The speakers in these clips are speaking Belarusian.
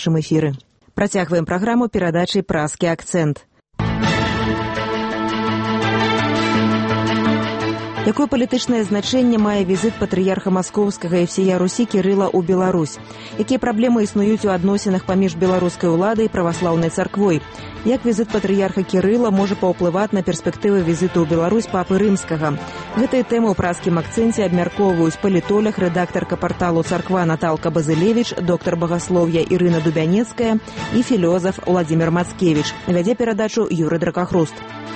нашым эфіры. Працягваем праграму перадачай «Празкі акцэнт». Якое палітычнае значэнне мае візіт патрыярха маскоўскага і всея Русі Кірыла ў Беларусь? Якія праблемы існуюць у адносінах паміж беларускай уладай і праваслаўнай царквой? Як візіт патрыярха Кірыла можа паўплываць на перспектывы візіту ў Беларусь папы рымскага? Гэтыя тэмы ў празкім акцэнце абмяркоўваюць палітолог, рэдактарка парталу «Царква» Наталка Базылевіч, доктар багаслов'я Ірына Дубянецкая і філёзаф Уладзімір Мацкевіч. Вядзе перадачу Юрый Дракахруст.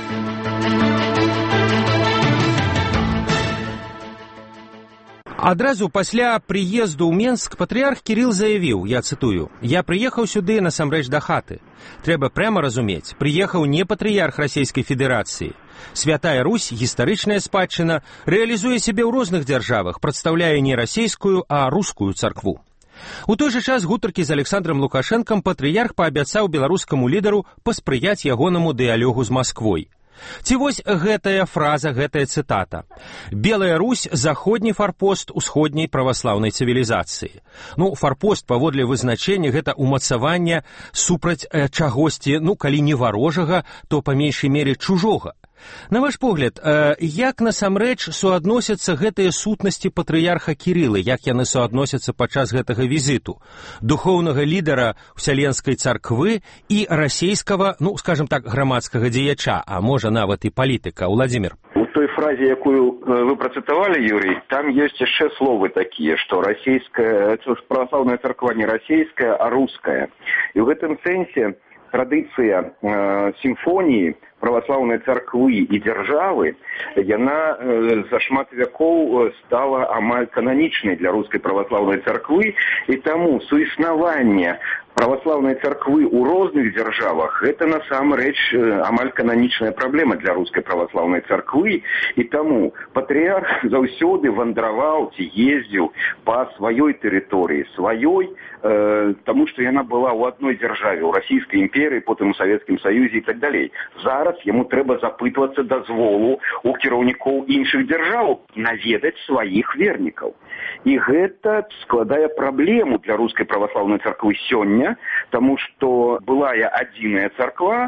Адразу пасля прыезду ў Менск патрыярх Кірыл заявіў, я цытую: «Я прыехаў сюды насамрэч да хаты. Трэба пряма разумець, прыехаў не патрыярх Расійскай Федэрацыі. Святая Русь, гістарычная спадчына, рэалізуе сябе ў розных дзяржавах, прадстаўляе не расійскую, а рускую царкву». У той жа час гутаркі з Александром Лукашэнкам патрыярх паабяцаў беларускаму лідару паспрыяць ягонаму дыялогу з Масквой. Ці вось гэтая фраза, гэтая цытата: «Белая Русь – заходні фарпост усходняй праваслаўнай цывілізацыі». Фарпост, паводле вызначэння, гэта ўмацаванне супраць чагосьці, калі не варожага, то па меншай мере чужога. На ваш погляд, як насамрэч суадносяцца гэтыя сутнасці патрыярха Кірылы, як яны суадносяцца падчас гэтага візіту духоўнага лідара Вселенскай царквы і расійскага, скажем так, грамадскага дзеяча, а можа нават і палітыка? Уладзімір. У той фразе, якую вы працытавалі, Юрий, там ёсць яшчэ словы такія, што расійская, праваслаўная царква не расійская, а руская. І ў гэтым сэнсе традыцыя сімфоніі праваслаўнай царквы і дзяржавы, яна за шмат вякоў стала амаль кананічнай для рускай праваслаўнай царквы, і таму суіснаванне праваслаўнай царквы ў розных дзяржавах гэта насамрэч амаль кананічная праблема для рускай праваслаўнай царквы, і таму патрыярх заўсёды вандраваў ці ездзіў па сваёй тэрыторыі, сваёй, таму што яна была ў адной дзяржаве, ў расійскай імперыі, потым у Савецкім Саюзе і так далей. Зараз яму трэба запытвацца дазволу у кіраўнікоў іншых дзяржаў наведаць сваіх вернікаў. І гэта складае праблему для рускай праваслаўнай царквы сёння, таму што былая адзіная царква,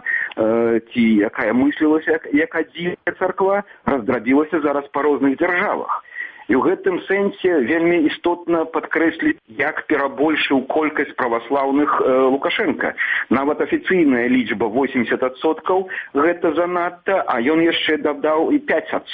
ці якая мыслілася як адзіная царква, раздрабілася зараз па розных дзяржавах. І ў гэтым сэнсе вельмі істотна падкрэсліць, як перабольшыў колькасць праваслаўных Лукашенка. Нават афіцыйная лічба 80%, гэта занадта, а ён яшчэ дадаў і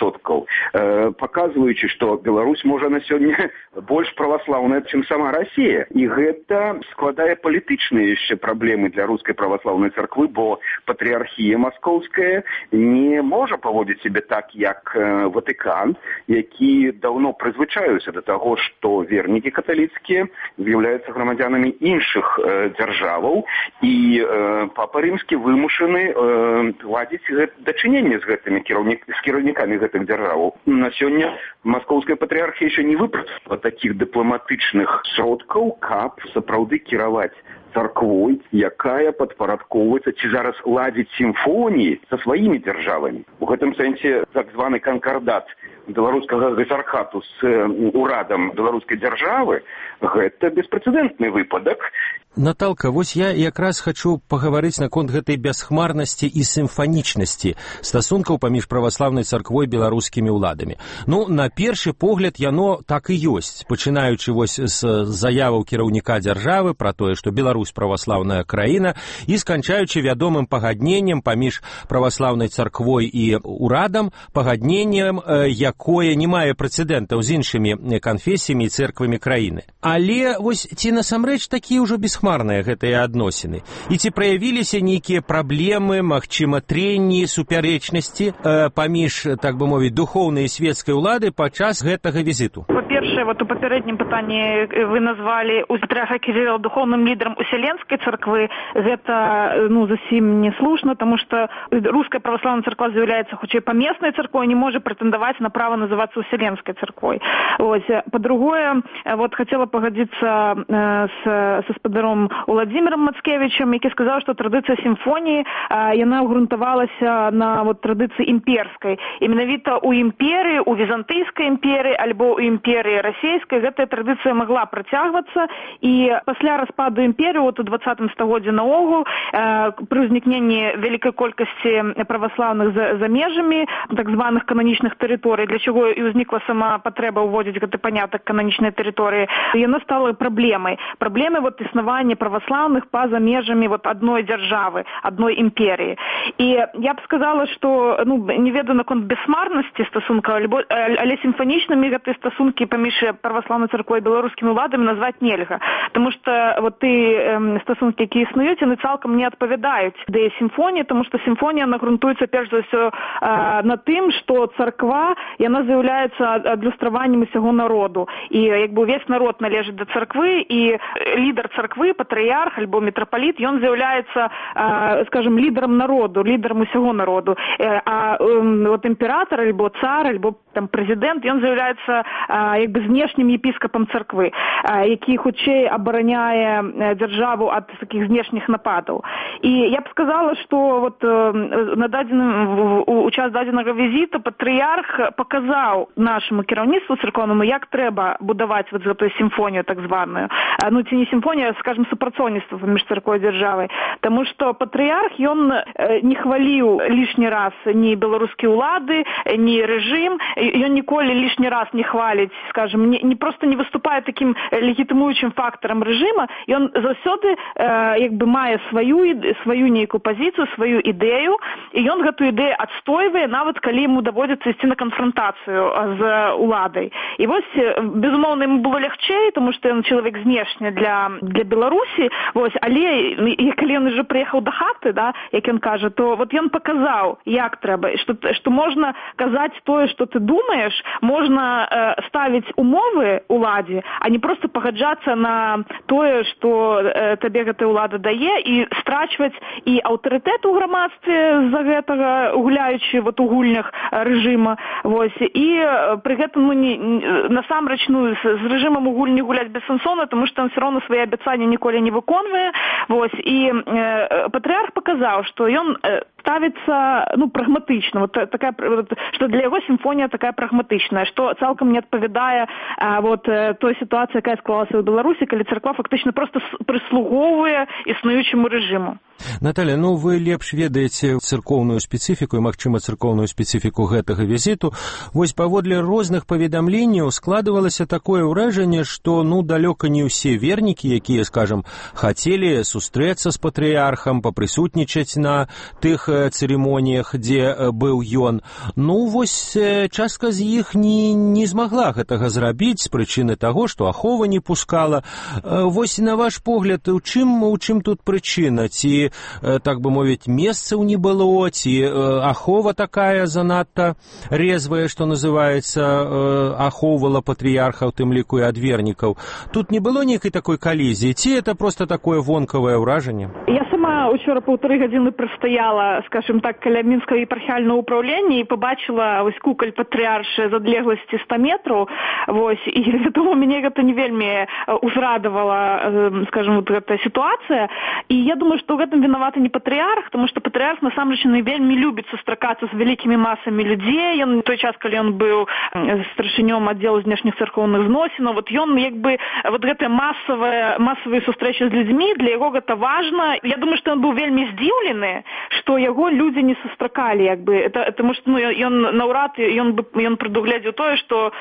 5%, паказваючы, што Беларусь можа на сёння больш праваслаўная, чым сама Расія. І гэта складае палітычныя яшчэ праблемы для рускай праваслаўнай царквы, бо патрыархія маскоўская не можа паводзіць сябе так, як Ватыкан, які даўно прызвычаюся да таго, што вернікі каталіцкія з'яўляюцца грамадзянамі іншых дзяржаваў, і папа рымскі вымушаны ладзіць дачыненне з кіраўнікамі гэтых дзяржаваў. На сёння маскоўская патрыархія яшчэ не выпрацавала такіх дыпламатычных сродкаў, каб сапраўды кіраваць царквой, якая падпарадкоўваецца ці зараз ладзіць сімфоніі са сваімі дзяржавамі. У гэтым сэнсе так званы канкардат беларускага гасархату з урадам беларускай дзяржавы гэта беспрэцэдэнтны выпадак. Наталка, вось я якраз хачу пагаварыць наконт гэтай бясхмарнасці і сімфанічнасці стасункаў паміж праваслаўнай царквой і беларускімі ўладамі. На першы погляд яно так і ёсць, пачынаючы вось з заяваў кіраўніка дзяржавы пра тое, што Беларусь праваслаўная краіна, і сканчаючы вядомым пагадненнем паміж праваслаўнай царквой і урадам, пагадненнем, якое не мае прэцэдэнтаў з іншымі канфесіямі і цэрквамі краіны. Але вось ці насамрэч такія ўжо бесхмарныя гэтыя адносіны? І ці праявіліся нейкія праблемы, магчыма, трэнні, супярэчнасці паміж, так бы мовіць, духоўнай і свецкай улады падчас гэтага візіту? Па-першае, у папярэднім пытанні вы назвалі патрыарха Кірыла духоўным лідарам Уселенскай царквы. Гэта зусім не слушна, таму што руская праваслаўная царква з'яўляецца хутчэй памеснай царквой, не можа прэтэндаваць на право называться Уселенской церквой. Вот. По-другое, вот хотела погодиться с спадаром Владимиром Мацкевичем, який сказал, что традиция симфонии, она угрунтовалась на вот традиции имперской. И менавіта у империи, у Византийской империи, альбо у империи российской, эта традиция могла протягиваться. И после распаду империи, вот у 20-м стагоддзі наогул, при ўзнікненні великой колькости православных за межами, так званых каноничных территорий, для чего и возникла сама потреба уводить гэты поняток каноничной территории, и она стала проблемой. Проблемой вот існавання православных па-за межами вот одной державы, одной империи. И я бы сказала, что, не ведаю наконт бессмарности стасунка, але симфоничными гэты стасунки паміж православной церквой и белорусскими уладами назвать нельга. Потому что вот ты стасунки, які існують, вони цалком не відповідають ідеї симфонії, тому що симфонія нагрунтується перш за все на тим, що церква, вона з'являється адлюструванням усього народу. І якби весь народ належить до церкви, і лідер церкви, патріарх або митрополит, він з'являється, скажімо, лідером народу, лідером усього народу. А от імператор, або цар, або там президент, він з'являється якби знешнім єпископом церкви, який хоче обороняє державу від таких знешніх нападів. І я б сказала, що от у час даденого візиту патріарх показав нашому керівництву церковному, як треба будувати вот эту симфонію так звану. Це не симфонія, а, скажем, супрацовництво між церквою і державою. Тому що патріарх, він не хвалив лишний раз ні білоруські улады, ні режим, він ніколи лишний раз не хвалить, скажем, не просто не виступає таким легітимуючим фактором режиму, і він завсёды якби має свою нейку позицію, свою ідею, і він гэту ідею адстойвае, нават калі йому доводиться йти на конфронтацію з уладою. І ось, безумовно, йому було легче, тому що він чоловік знешні для Білорусі, ось, але коли він вже приїхав до хати, да, як він каже, то от він показав, як треба, що можна казати те, що ти думаєш, можна ставити умови уладі, а не просто погоджатися на те, що тобі гэта улада дає, і страчваць і аўтарытэт у грамадстве з-за гэтага, гуляючы вот у гульнях рэжыма, вось, і пры гэтым насамрэч з рэжымам у гульні гуляць бессэнсоўна, тому што ён все равно свае абяцанні ніколі не выконвае, вось, і патрыарх паказаў, што ён ставіцца, прагматычна, вот такая, што для яго сімфонія такая прагматычная, што цалкам не адпавядае вот той сітуацыі, якая склалася ў Беларусі, калі царква фактычна просто прыслугоўвае існуючаму рэжыму. Наталья, вы лепш ведаеце церковную специфику и, магчыма, церковную специфику гэтага визиту. Вось паводле розных паведамленняў складывалася такое ўражанне, што, далёка не ўсе вернікі, якія, скажем, хацелі сустрэцца з патрыярхам, папрысутнічаць на тых цырымоніях, дзе быў ён. Вось частка з іх не змагла гэтага зрабіць з прычыны таго, што ахова не пускала. Вось, на ваш погляд, у чым тут прычына? Ці, так бы мовіць, месцаў не было, ці ахова такая занадта резвая, што называецца, ахоўвала патрыярха, у тым ліку і ад вернікаў. Тут не было нейкай такой калізіі, ці это просто такое вонкавае ўражанне? Я сама учора 1,5 гадзіны прастаяла, скажем так, каля Мінскага епархіяльнага ўпраўлення і побачила ось куколь патрыяршы з адлегласці 100 метраў, вось, і вядома, мяне гэта не вельмі узрадавала, скажем, вот гэта сітуацыя, і я думаю, што ў гэтым вінаваты не патрыярх, тому што патрыярх насамрэч вельмі любіць сустракацца з вялікімі масамі людзей. Ён той час, калі ён быў старшынём аддзелу знешніх царкоўных зносінаў, вот ён як бы вот гэтыя масавыя сустрэчы з людзьмі, для яго гэта важна. Я думаю, што ён быў вельмі здзіўлены, што яго людзі не сустракалі, як бы, тому што ён наўрад ён прадугледзеў тое, што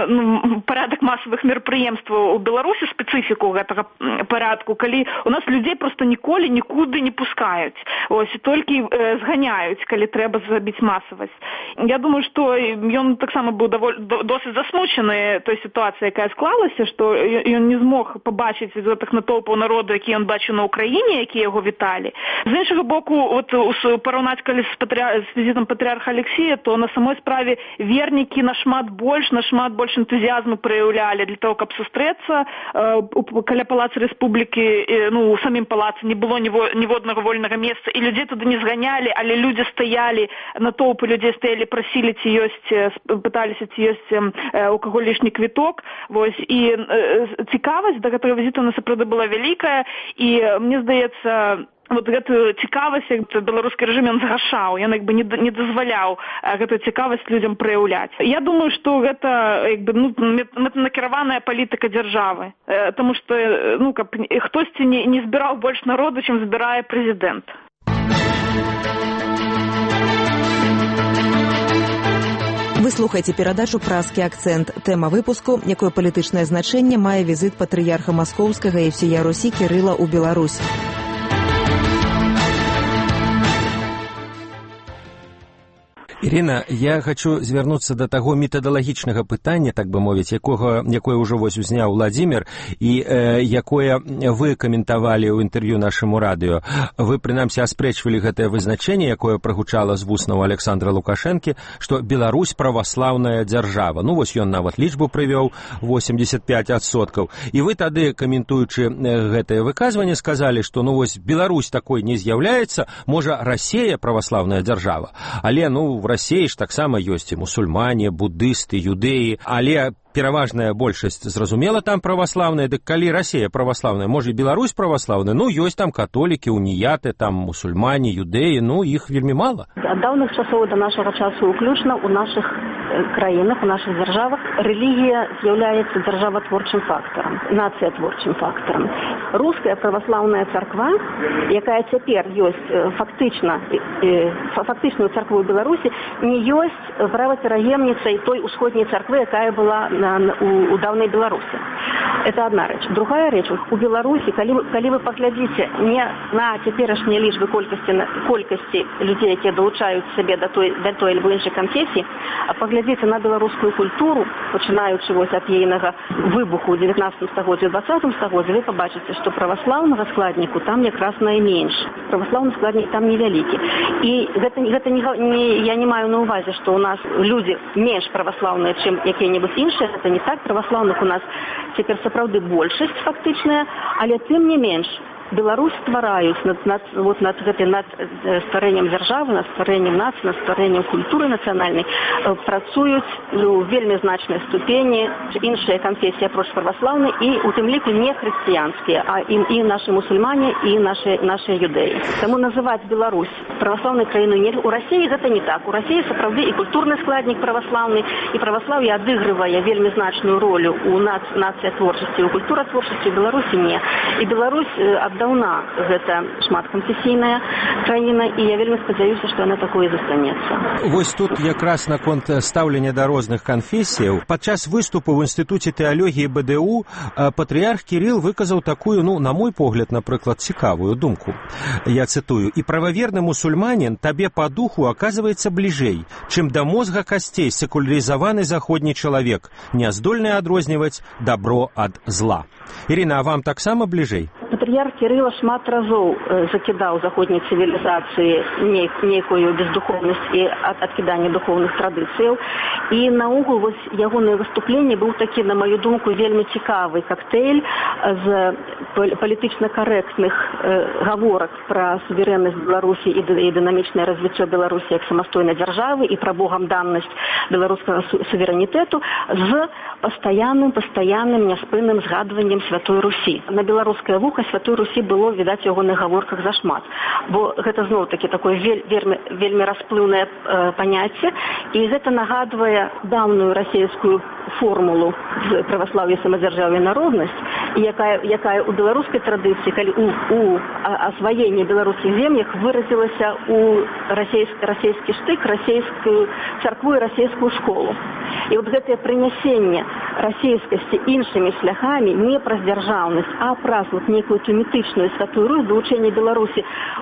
парадак масавых мерапрыемстваў у Беларусі, спецыфіку гэтага парадку, калі у нас людзей просто ніколі нікуды не пускаюць, ось, толькі зганяюць, калі трэба зрабіць масавасць. Я думаю, што ён таксама быў досыць засмучаны той сітуацыяй, якая склалася, што ён не змог пабачыць гэтых натоўпаў народу, які ён бачыў на Ўкраіне, якія яго віталі. З іншага боку, вот параўнаць калі з візітам патрыарха Алексея, то на самой справе вернікі нашмат больш энтузіязму праяўлялі для того, каб сустрэцца каля палаца Рэспублікі, у самім палацы не было ніводнага вольнага месца, і людзей туды не зганялі, але людзі стаялі, натоўпы людзей стаялі, прасілі, пыталіся, ці ёсць у каго лішні квіток. Вось, і цікавасць да гэтага візіту сапраўды была вялікая, і мне здаецца, гэтую цікавасць беларускі рэжым ён згашаў, ён не дазваляў гэтую цікавасць людзям праяўляць. Я думаю, што гэта мэтанакіраваная палітыка дзяржавы, таму што каб хтосьці не збіраў больш народу, чым збірае прэзідэнт. Вы слухаеце перадачу «Празкі акцэнт». Тэма выпуску – якое палітычнае значэнне мае візіт патрыярха Маскоўскага і всея Русі Кірыла ў Беларусь. Ірына, я хочу звярнуцца да таго метадалагічнага пытання, так бы мовіць, якое ўжо вось узняў Владзімір і якое вы каментавалі ў інтэрв'ю нашаму радыё. Вы, прынамсі, аспрэчвалі гэтае вызначэнне, якое прагучала з вуснаў Александра Лукашэнкі, што Беларусь праваслаўная дзяржава. Вось ён нават лічбу прывёў 85%. І вы тады, каментуючы гэтае выказванне, сказалі, што вось Беларусь такой не з'яўляецца, можа, Расія праваслаўная дзяржава. Але, в Расіі ж таксама ёсць і мусульмане, буддысты, юдэі, але пераважная большасць, зразумела, там праваслаўная, дык калі Расія праваслаўная, можа і Беларусь праваслаўная, ёсць там католікі, уніяты, там мусульмане, юдэі, іх вельмі мала. Ад даўных часоў да нашага часу ўключна ў нашых краінах, у нашых дзяржавах рэлігія з'яўляецца дзяржаватворчым фактарам, нацыятворчым фактарам. Руская праваслаўная царква, якая цяпер ёсць фактычную царкву ў Беларусі, не ёсць правапераемніцай той усходняй царквы, якая была у даўнай Беларусі. Это одна рэч. Другая рэч, у Беларусі, калі вы паглядзіце не на цяперашнія лічбы колькасці людзей, якія далучаюць сябе да той альбо іншай канфесіі, а паглядзіце на беларускую культуру, пачынаючы ад ейнага выбуху ў 19 стагоддзі, ў 20 стагоддзі, вы пабачыце, што праваслаўнага складніку там якраз найменш. Праваслаўны складнік там невялікі. І гэта я не маю на ўвазе, што ў нас людзі менш праваслаўныя, чым якія-небудзь іншыя. Гэта не так, праваслаўных у нас цяпер сапраўды большасць фактычная, але тым не менш Беларусь ствараюць над стварэннем дзяржавы, над стварэннем нацыі, над стварэннем культуры нацыянальнай працуюць у вельмі значнай ступені іншыя канфесіі апроч праваслаўнай і у тым ліку не хрысціянскія, а і нашы мусульмане і нашыя юдэі. Таму называць Беларусь праваслаўнай краінай не у Расіі гэта не так. У Расіі сапраўды і культурны складнік праваслаўны, і праваслаўе адыгрывае вельмі значную ролю у нацыятворчасці, у культуратворчасці, у Беларусі не. І Беларусь даўна гэта шматканфесійная краіна, і я вельмі спадзяюся, што яна такое застанецца. Вось тут якраз наконт стаўлення да розных канфесіяў. Падчас выступу ў Інстытуце тэалогіі БДУ патрыярх Кірыл выказаў такую, на мой погляд, напрыклад, цікавую думку. Я цытую: «І прававерны мусульманин табе по духу оказывается бліжэй, чым да мозга касцей секуляризаваны заходні чалавек, не здольны адрозніваць добро ад зла». Ірына, а вам таксама бліжэй? Патрыярх Кірыла шмат разоў закідаў заходняй цывілізацыі нейкую бездухоўнасць і адкіданне духоўных традыцыяў. І наогул вось ягонае выступленне быў такі, на маю думку, вельмі цікавы коктейль з палітычна карэктных гаворак пра суверэннасць Беларусі і дынамічнае развіццё Беларусі як самастойнай дзяржавы і пра богамданнасць беларускага суверэнітэту з пастаянным няспынным згадваннем Святой Русі. На беларускае вуха Святой Русі было, відаць, у ягоных гаворках зашмат. Бо гэта зноў-такі такое вельмі расплыўнае паняцце, і гэта нагадвае даўную расійскую формулу з праваслаўя, самадзяржаўя, народнасць, якая ў беларускай традыцыі, калі у асваенні беларускіх землях выразілася ў расійскі штык, расійскую царкву і расійскую школу. І вот гэтае прынясенне расійскасці іншымі шляхамі не праз дзяржаўнасць, а праз нейкую ту мітычную Святую Русь, далучэнне Беларусі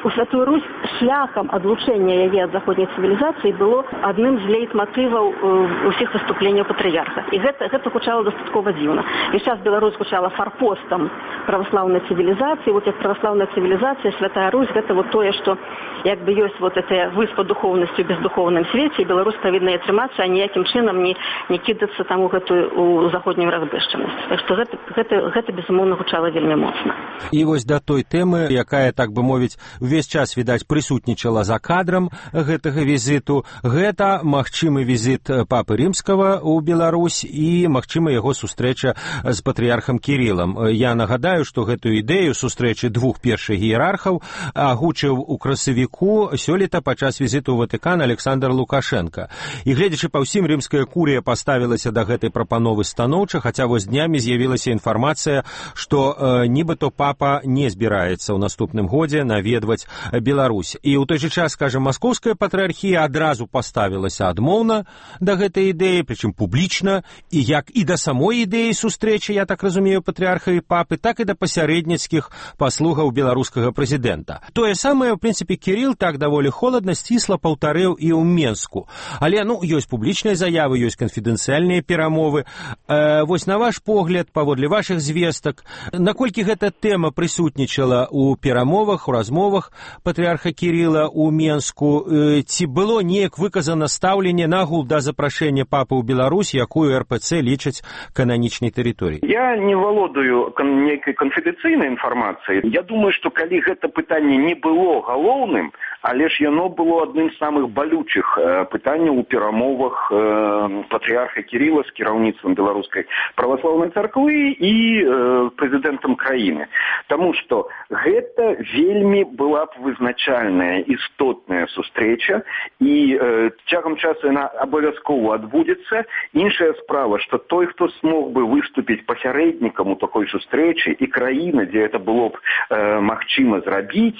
у Святую Русь шляхам адлучэння яе ад заходняй цывілізацыі было адным з лейтматываў усіх выступленняў патрыярха. І гэта гучала дастаткова дзіўна. І зараз Беларусь гучала фарпостам праваслаўнай цывілізацыі. Вот як праваслаўная цывілізацыя, Святая Русь, гэта вот тое, што як бы ёсць вот эта выспа духоўнасці ў бездухоўным свеце, і Беларусь павінна трымацца, а ніякім чынам не кідацца там у заходнюю разбэшчанасць. Так што гэта безумоўна гучала вельмі моцна. І вось да той тэмы, якая, так бы мовіць, увесь час, відаць, прысутнічала за кадрам гэтага візіту, гэта магчымы візіт папы Рымскага ў Беларусь і магчыма яго сустрэча з патрыярхам Кірылам. Я нагадаю, што гэтую ідэю сустрэчы двух першых іерархаў агучыў у красавіку сёлета падчас візіту ў Ватыкан Александр Лукашенко. І гледзячы па ўсім, рымская курыя паставілася да гэтай прапановы станоўча, хаця вось днямі з'явілася інфармацыя, што нібыто папа не збіраецца ў наступным годзе наведваць Беларусь. І ў той жа час, скажем, маскоўская патрыархія адразу паставілася адмоўна да гэтай ідэі, прычым публічна, і як і да самой ідэі сустрэчы, я так разумею, патрыарха і папы, так і да пасярэдніцкіх паслугаў беларускага прэзідэнта. Тое самае, ў прынцыпе, Кірыл так даволі холадна, сцісла паўтарэў і ў Менску. Але, ёсць публічныя заявы, ёсць канфідэнцыяльныя перамовы. Вось на ваш погляд, паводле вашых звестак, наколькі гэта тэма прысутнічала ў перамовах, у размовах патрыарха Кірыла ў Менску, ці было неяк выказана стаўленне нагул да запрашэння папы ў Беларусь, якую РПЦ лічаць кананічнай тэрыторыяй? Я не валодаю нейкай канфідэнцыйнай інфармацыяй. Я думаю, што калі гэта пытанне не было галоўным, але ж яно было адным з самых балючых пытанняў у перамовах патрыарха Кірыла з кіраўніцтвам беларускай праваслаўнай царквы і прэзідэнтам краіны. Таму што гэта вельмі была б вызначальная, істотная сустрэча, і цягам часу яна абавязкова адбудзецца. Іншая справа, што той, хто смог бы выступіць пасярэднікам у такой сустрэчы, і краіна, дзе гэта было б магчыма зрабіць,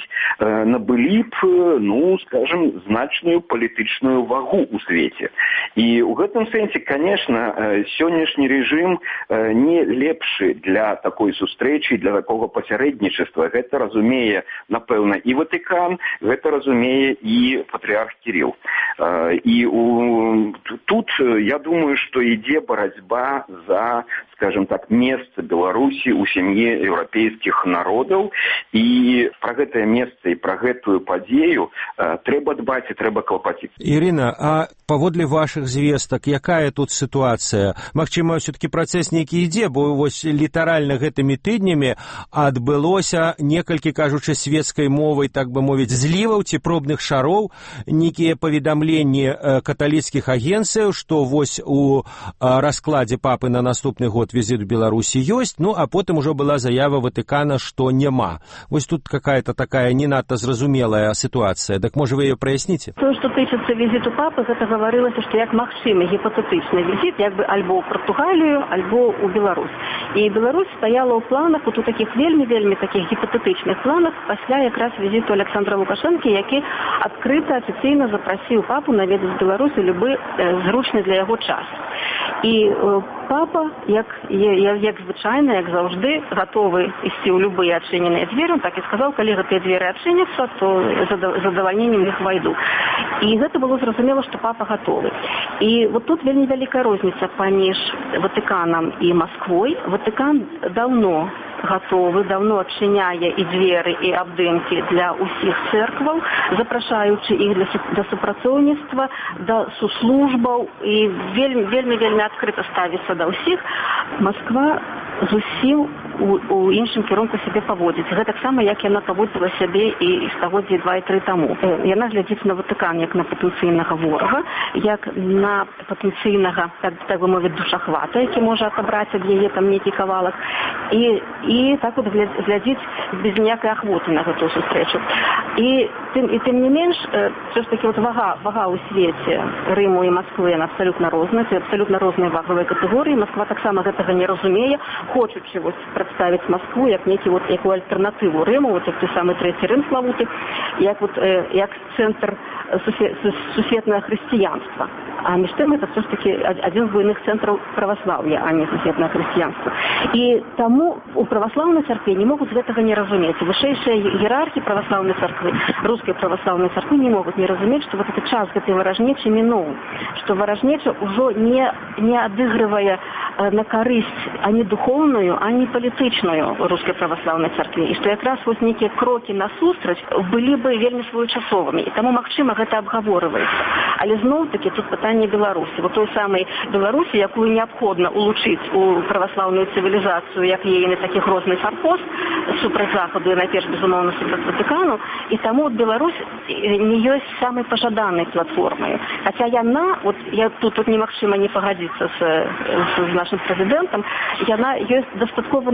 набылі б, скажем, значную палітычную вагу ў свеце. І ў гэтым сэнсе, конечно, сённяшні рэжым не лепшы для такой сустрэчы, для такога пасярэднічества. Гэта разумее, напэўна, і Ватыкан, гэта разумее і патрыарх Кірыл. І тут, я думаю, што ідзе барацьба за, скажем так, месца Беларусі ў сям'і еўрапейскіх народаў, і пра гэтае месца і пра гэтую падзею трэба дбаць і трэба клапаціцца. Ірына, а паводле вашых звестак, якая тут сітуацыя? Магчыма, ўсё-такі працэс нейкі ідзе, бо вось літаральна гэтымі тыднямі адбылося некалькі, кажучы светскай мовай, так бы мовіць, зліваў ці пробных шароў, нейкія паведамленні каталіцкіх агенцыяў, што вось у раскладзе папы на наступны год візіт у Беларусі ёсць, а потым ужо была заява Ватыкана, што няма. Вось тут какая-то такая не надта зразумелая сітуацыя. Так, можа, вы яе праясніце? Тое, што тычыцца візіту папы, гэта гаварылася, што як магчымы гіпатэтычны візіт, як бы альбо ў Партугалію, альбо ў Беларусь. І Беларусь стаяла ў планах, у такіх вельмі такіх гіпатэтычных планах, пасля якраз візіту Александра Лукашэнкі, які адкрыта афіцыйна запрасіў папу наведаць Беларусь у любы зручны для яго час. І папа, як звычайна, як заўжды, гатовы ісці ў любыя адчыненыя дзверы. Он так і сказаў, калі гэтыя дзверы адчыняцца, то з задавальненнем іх вайду. І гэта было зразумела, што папа гатовы. І вот тут вельмі вялікая розніца паміж Ватыканам і Масквой. Ватыкан даўно гатовы, даўно адчыняе і дзверы, і абдымкі для ўсіх цэркваў, запрашаючы іх да супрацоўніцтва, да суслужбаў, і вельмі адкрыта ставіцца да ўсіх. Масква зусім у іншым кірунку сябе паводзіць. Гэтаксама, як яна паводзіла сябе і стагоддзі 2-3 таму. Яна глядзіць на Ватыкан як на патэнцыйнага ворага, як на патэнцыйнага, так бы мовіць, душахвата, які можа атабраць ад яе там нейкі кавалак. І так от глядзіць без ніякай ахвоты на гэтую сустрэчу. І тым не менш, все ж таки вага ў свеце Рыму і Масквы, яна абсалютна розная, це абсалютна розныя вагавыя катэгорыі. Масква таксама гэтага не разумее, хочучы прадставіць Маскву як некую альтэрнатыву Рыму, як той самы Трэці Рым славуты, як цэнтр сусветнае хрысціянства. А між тым это все ж таки один з буйных цэнтраў праваслаўя, а не сусветнае хрысціянства. І таму у праваслаўнай царкве не могуць гэтага не разумець. Вышэйшыя іерархі праваслаўнай царквы, рускай праваслаўнай царквы не могуць не разумець, што вот этот час гэтай варажнечы мінуў, што варажнеча ўжо не адыгрывае на карысць ані духоўную, ані палітычную рускай праваслаўнай царкве. І што якраз вось нейкія крокі насустрач былі бы вельмі своечасовымі. І таму, магчыма, гэта абгаворваецца. Але зноў-такі тут пытанне Беларусі. Вот той самай Беларусі, якую неабходна улучшыць у праваслаўную цывілізацыю, як яе на такіх розных фарпост супраць Захаду і найперш, безумоўна, супраць Ватыкану. І таму Беларусь не ёсць самай пажаданай платформай. Хаця яна, вот тут немагчыма не пагадзіцца з нашим прэзідэнтам, яна ёсць дастаткова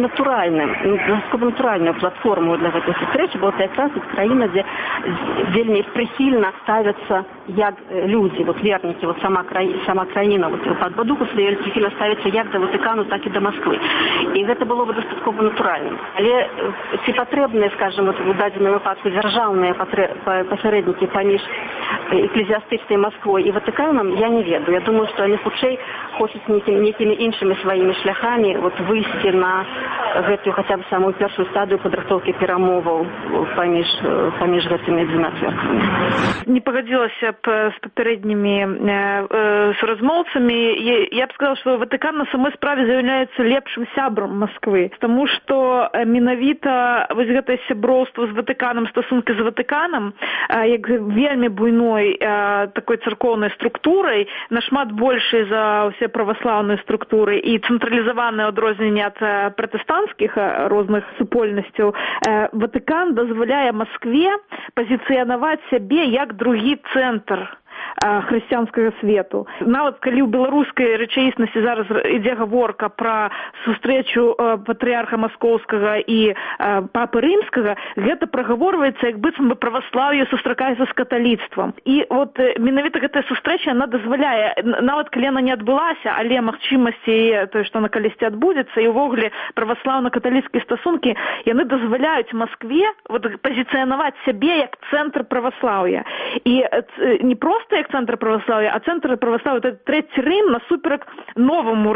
натуральную платформу для гэтай сустрэчы, бо это якраз краіна, дзе вельмі прыхільна ставяцца як людзі, вот вернікі, вот сама краіна, вот пад бадуку свае прыхільна ставяцца як да Ватыкану, так і да Масквы. І гэта было бы дастаткова натуральным. Але ці патрэбныя, скажем, вот у дадзеным выпадку дзяржаўныя пасярэднікі паміж эклезіастычнай Масквой і Ватыканам, я не ведаю. Я думаю, што яны хутчэй хочуць нейкімі іншымі сваімі шляхамі вот выйсці на гэтую хаця б самую першую стадыю падрыхтоўкі перамоваў паміж гэтымі дзвюма церквамі. Не пагадзілася б з папярэднімі суразмоўцамі. Я б сказала, што Ватыкан на самой справе з'яўляецца лепшым сябрам Масквы, таму што менавіта вось гэтае сяброўства з Ватыканам, стасункі з Ватыканам, як вельмі буйной такой царкоўнай структурай, нашмат большай за ўсе праваслаўныя структуры і цэнтралізаваныя адрозненне ад пратэстанцкіх розных супольнасцяў, Ватыкан дазваляе Маскве пазіцыянаваць сябе як другі цэнтр хрысціянскага свету. Нават калі ў беларускай рэчаіснасці зараз ідзе гаворка пра сустрэчу патрыярха маскоўскага і папы рымскага, гэта прагаворваецца, як быццам бы праваслаўе сустракаецца з каталіцтвам. І вот менавіта гэтая сустрэча, яна дазваляе, нават калі яна не адбылася, але магчымасці тое, што на калісьці адбудзецца, і ўвогуле праваслаўна-каталіцкія стасункі, яны дазваляюць Маскве вот пазіцыянаваць сябе як цэнтр праваслаўя. І не проста як цэнтр праваслаўя, а цэнтр праваслаўя — это трэці Рым насуперак новаму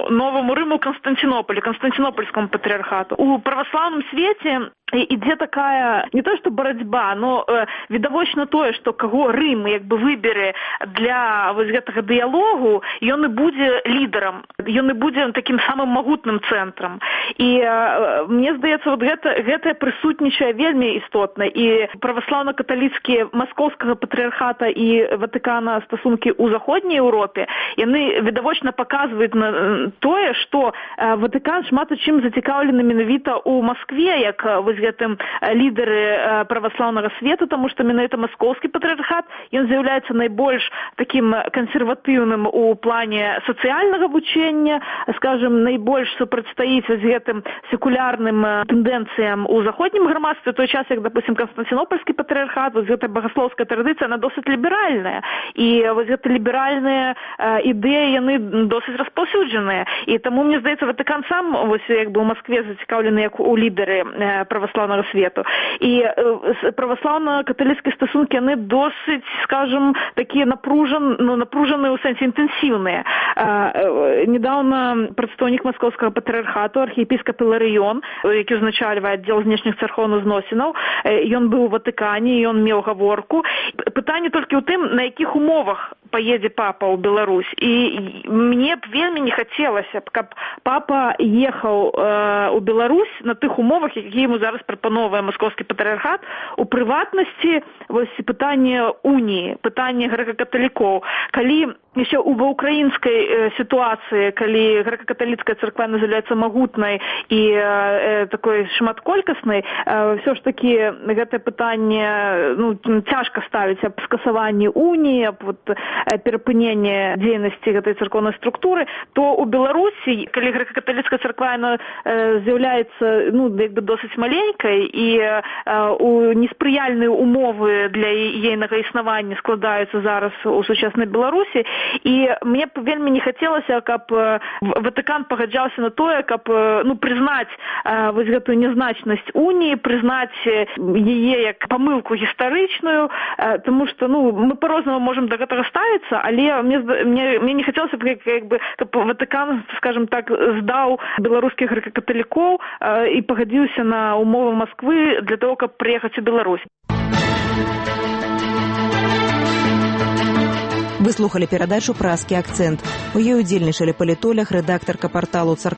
Рыму Канстанцінопалю, Канстанцінопольскому патрыярхату. У праваслаўным свеце ідзе такая, не то што барацьба, но відавочна тое, што каго Рым як бы выбере для вось гэтага дыялогу, ён і будзе лідарам, ён і будзе такім самым магутным цэнтрам. І мне здаецца, вот гэта прысутнічае вельмі істотна. І праваслаўна-каталіцкія маскоўскага патрыярхата і Ватыкана стасункі ў заходняй Еўропе, яны відавочна паказваюць на тое, што Ватыкан шмат у чым зацікаўлены менавіта ў Маскве, як вось гэтым лідары праваслаўнага свету, таму што менавіта маскоўскі патрыярхат, ён з'яўляецца найбольш такім кансерватыўным у плане сацыяльнага вучэння, скажем, найбольш супрацьстаіць з гэтым секулярным тэндэнцыям у заходнім грамадстве, той час, як, допустим, Канстанцінопольскі патрыярхат, вось гэта багаслоўская традыцыя, она досыць ліберальная. І вось гэта ліберальныя ідэі, яны досыць распаўсюджаныя. І таму, мне здаецца, Ватыкан сам вось як бы ў Маскве зацікаўлены як у лідары праваслаўнага свету. І праваслаўна-каталіцкія стасункі, яны досыць, скажем, такія напружаныя ў сэнсе інтэнсіўныя. Недаўна прадстаўнік маскоўскага патрыярхату, архіепіскап Іларыён, які ўзначальвае аддзел знешніх царкоўных зносінаў, ён быў у Ватыкане, ён меў гаворку. Пытанне толькі ў тым, на якіх умовах паедзе папа ў Беларусь. І мне б вельмі не хацелася, каб папа ехаў у Беларусь на тых умовах, які яму зараз прапановвае маскоўскі патрыярхат, у прыватнасці вось пытанне уніі, пытанне грэка-каталікоў. Калі яшчэ ва ўкраінскай сітуацыі, калі грэка-каталіцкая царква з'яўляецца магутнай і такой шматколькаснай, ўсё ж такі гэтае пытанне цяжка ставіць аб скасаванні уніі, аб перапыненні дзейнасці гэтай царкоўнай структуры, то ў Беларусі, калі грэка-каталіцкая царква з'яўляецца як бы досыць маленькай і у неспрыяльныя умовы для ейнага існавання складаюцца зараз у сучаснай Беларусі, І мне вельмі не хацелася, каб Ватыкан пагаджаўся на тое, каб прызнаць вось гэтую нязначнасць уніі, прызнаць яе як памылку гістарычную, тому што мы по-рознаму можам да гэтага ставіцца, але мне не хацелася б, каб Ватыкан, скажем так, здаў беларускіх грэка-каталікоў і пагадзіўся на умовы Москвы для того, каб прыехаць у Беларусь. Вы слухали перадачу «Празкі акцэнт». У ёй удзельнічалі палітолог, рэдактарка парталу